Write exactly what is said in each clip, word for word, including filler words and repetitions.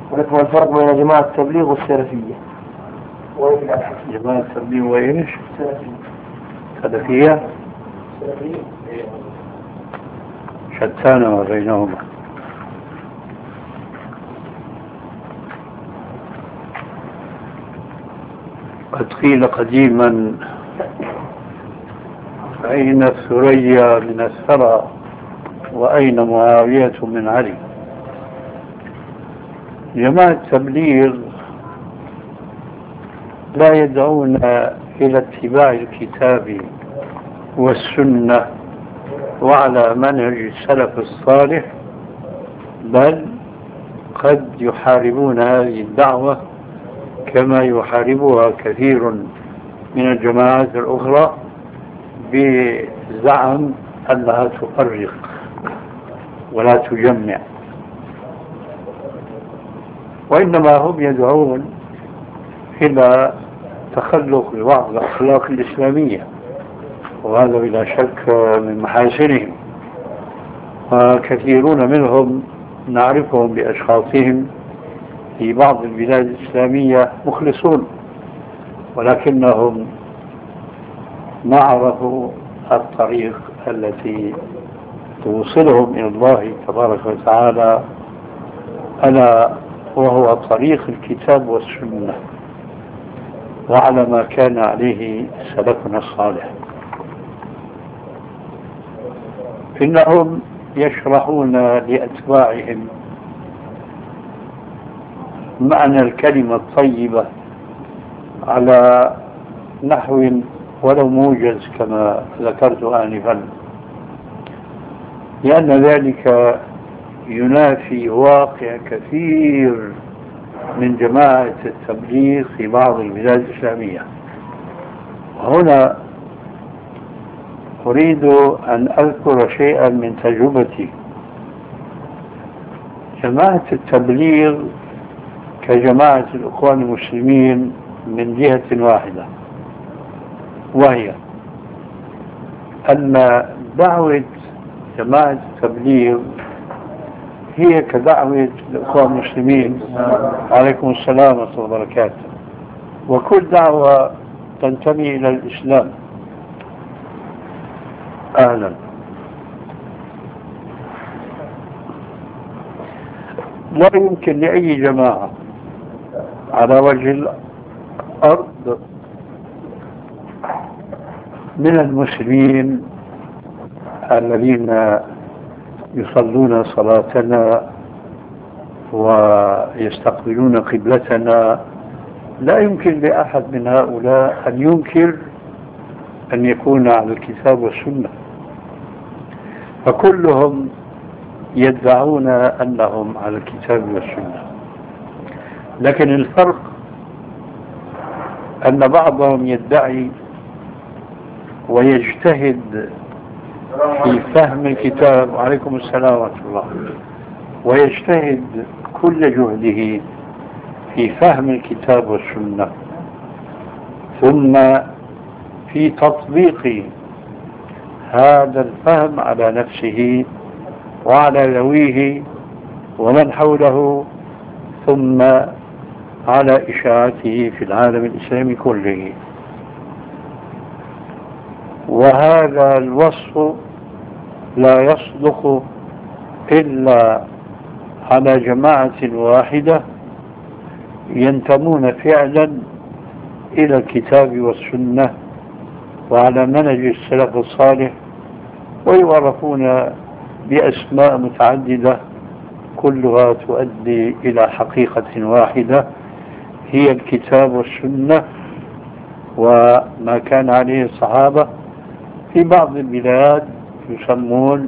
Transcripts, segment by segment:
ولكن ما الفرق بين جماعة التبليغ والسلفية؟ جماعة التبليغ وإيش؟ السلفية. سلفية؟ السلفية شتان ما بينهما. قد قيل قديما أين الثريا من الثرى وأين معاوية من علي. جماعة التبليغ لا يدعون إلى اتباع الكتاب والسنة وعلى منهج السلف الصالح، بل قد يحاربون هذه الدعوة كما يحاربها كثير من الجماعات الأخرى بزعم أنها تفرق ولا تجمع، وإنما هم يدعون إلى تخلق ببعض الأخلاق الإسلامية، وهذا بلا شك من محاسنهم، وكثيرون منهم نعرفهم بأشخاصهم في بعض البلاد الإسلامية مخلصون، ولكنهم ما عرفوا الطريق التي توصلهم إلى الله تبارك وتعالى، ألا وهو طريق الكتاب والسنة وعلى ما كان عليه سلفنا الصالح. إنهم يشرحون لأتباعهم معنى الكلمة الطيبة على نحو ولو موجز كما ذكرت آنفا، لأن ذلك ينافي واقع كثير من جماعة التبليغ في بعض البلاد الإسلامية. وهنا أريد أن أذكر شيئا من تجربتي. جماعة التبليغ كجماعة الإخوان المسلمين من جهة واحدة، وهي أن دعوة جماعة التبليغ هي كدعوة الإخوان المسلمين عليكم السلام ورحمة الله وبركاته، وكل دعوة تنتمي إلى الإسلام. أهلا. لا يمكن لأي جماعة على وجه الأرض من المسلمين الذين يصلون صلاتنا ويستقبلون قبلتنا، لا يمكن لأحد من هؤلاء أن ينكر أن يكون على الكتاب والسنة، فكلهم يدعون أنهم على الكتاب والسنة. لكن الفرق أن بعضهم يدعي ويجتهد في فهم الكتاب، وعليكم السلام ورحمة الله، ويجتهد كل جهده في فهم الكتاب والسنة، ثم في تطبيق هذا الفهم على نفسه وعلى ذويه ومن حوله، ثم على إشاعته في العالم الإسلامي كله. وهذا الوصف لا يصدق إلا على جماعة واحدة ينتمون فعلا إلى الكتاب والسنة وعلى منهج السلف الصالح، ويعرفون بأسماء متعددة كلها تؤدي إلى حقيقة واحدة هي الكتاب والسنة وما كان عليه الصحابة. في بعض البلاد يسمون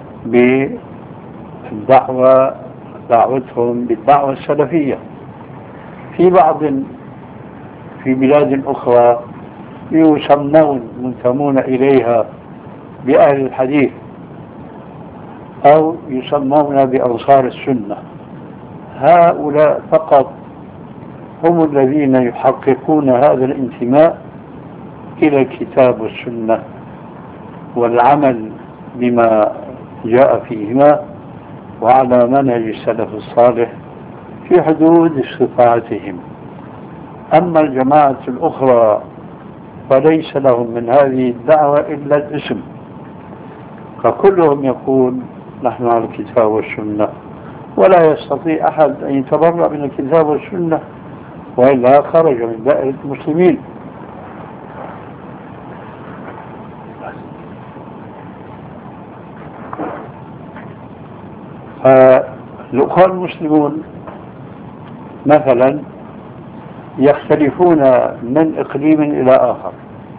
بالدعوة دعوتهم بالدعوة السلفية، في بعض في بلاد أخرى يسمون منتمون إليها بأهل الحديث أو يسمون بأنصار السنة. هؤلاء فقط هم الذين يحققون هذا الانتماء إلى الكتاب والسنة والعمل بما جاء فيهما وعلى منهج السلف الصالح في حدود استطاعتهم. أما الجماعة الأخرى فليس لهم من هذه الدعوة إلا الاسم، فكلهم يقول نحن على الكتاب والسنة، ولا يستطيع أحد أن يتبرأ من الكتاب والسنة وإلا خرج من دائرة المسلمين. فالأخوة المسلمون مثلا يختلفون من إقليم إلى آخر،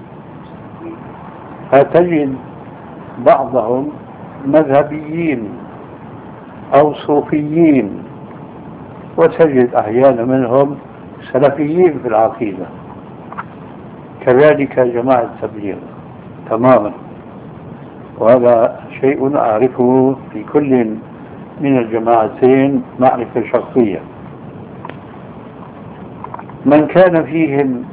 فتجد بعضهم مذهبيين أو صوفيين، وتجد أحيانا منهم سلفيين في العقيدة، كذلك جماعة التبليغ تماما. وهذا شيء أعرفه في كل من الجماعتين معرفة شخصية. من كان فيهم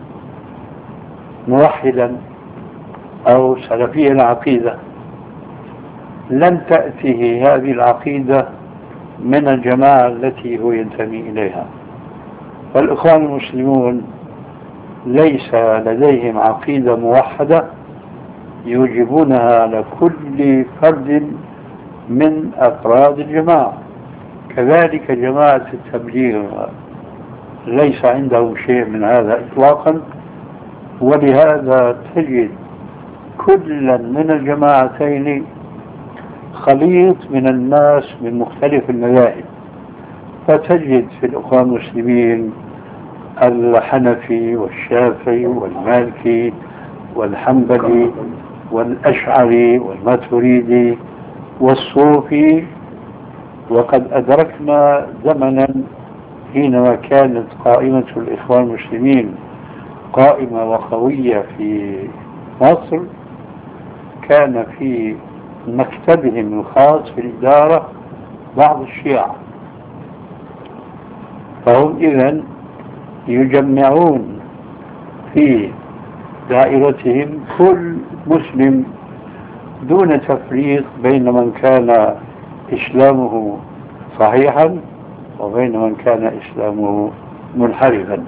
موحدا أو سلفي العقيدة لن تأتيه هذه العقيدة من الجماعة التي هو ينتمي إليها. فالإخوان المسلمون ليس لديهم عقيدة موحدة يوجبونها على كل فرد من أفراد الجماعة، كذلك جماعة التبليغ ليس عندهم شيء من هذا إطلاقا. ولهذا تجد كلا من الجماعتين خليط من الناس من مختلف المذاهب، فتجد في الأخوان المسلمين الحنفي والشافعي والمالكي والحنبلي والأشعري والماتريدي والصوفي. وقد أدركنا زمنا حينما كانت قائمة الإخوان المسلمين قائمة وقوية في مصر، كان في مكتبهم الخاص في الإدارة بعض الشيعة، فهم إذن يجمعون في دائرتهم كل مسلم دون تفريق بين من كان إسلامه صحيحا وبين من كان إسلامه منحرفا.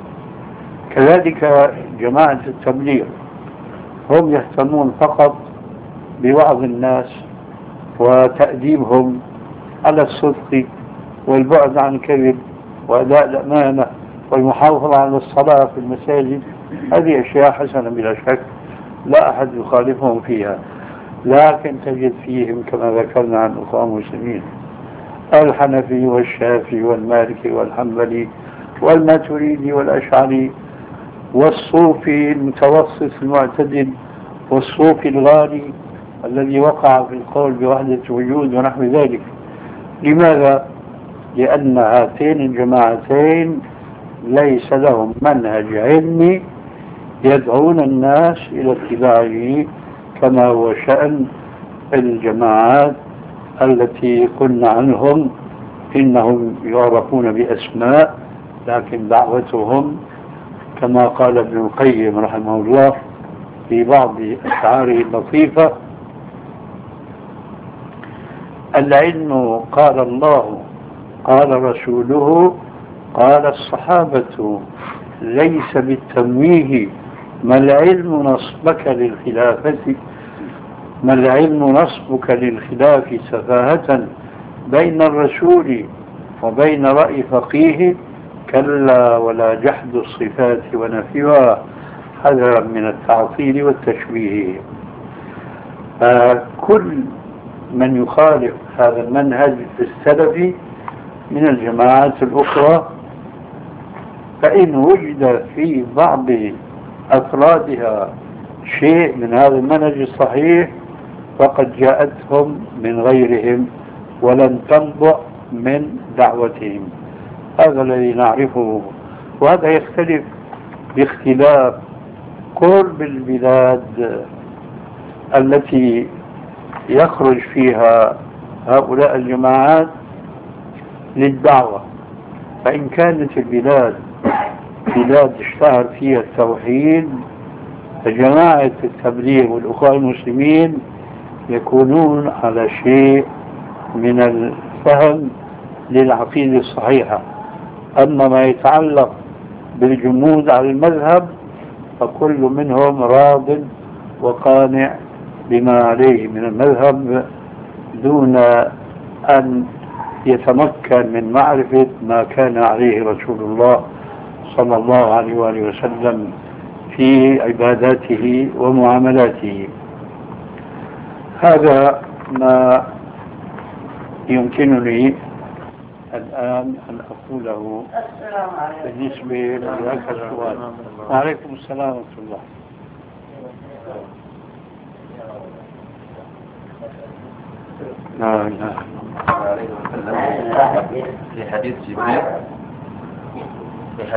كذلك جماعة التبليغ هم يهتمون فقط بوعظ الناس وتأديبهم على الصدق والبعد عن الكذب وأداء الأمانة والمحافظة على الصلاة في المساجد. هذه أشياء حسنة بلا شك لا أحد يخالفهم فيها، لكن تجد فيهم كما ذكرنا عن الأخوان المسلمين الحنفي والشافعي والمالكي والحنبلي والماتريدي والأشعري والصوفي المتوسط المعتدل والصوفي الغالي الذي وقع في القول بوحدة وجود ونحو ذلك. لماذا؟ لأن هاتين الجماعتين ليس لهم منهج علمي يدعون الناس إلى اتباعه كما هو شأن الجماعات التي قلنا عنهم إنهم يعرفون بأسماء، لكن دعوتهم كما قال ابن القيم رحمه الله في بعض أشعاره اللطيفة: العلم قال الله قال رسوله قال الصحابة، ليس بالتمويه ما العلم نصبك للخلافة ما العلم نصبك للخلاف سفاهة بين الرسول وبين رأي فقيه، كلا ولا جحد الصفات ونفيها حذرا من التعطيل والتشبيه. فكل من يخالف هذا المنهج السلفي من الجماعات الأخرى فإن وجد في بعض أفرادها شيء من هذا المنهج الصحيح فقد جاءتهم من غيرهم ولن تنبع من دعوتهم. هذا الذي نعرفه، وهذا يختلف باختلاف قرب البلاد التي يخرج فيها هؤلاء الجماعات للدعوة. فإن كانت البلاد بلاد اشتهر فيها التوحيد فجماعة التبليغ والأخوان المسلمين يكونون على شيء من الفهم للعقيدة الصحيحة. أما ما يتعلق بالجمود على المذهب فكل منهم راض وقانع بما عليه من المذهب دون أن يتمكن من معرفة ما كان عليه رسول الله صلى الله عليه وآله وسلم في عباداته ومعاملاته. هذا ما يمكنني الآن أن أقوله بالنسبة لذاك السؤال. وعليكم السلام ورحمة الله. لا لا في حديث جبريل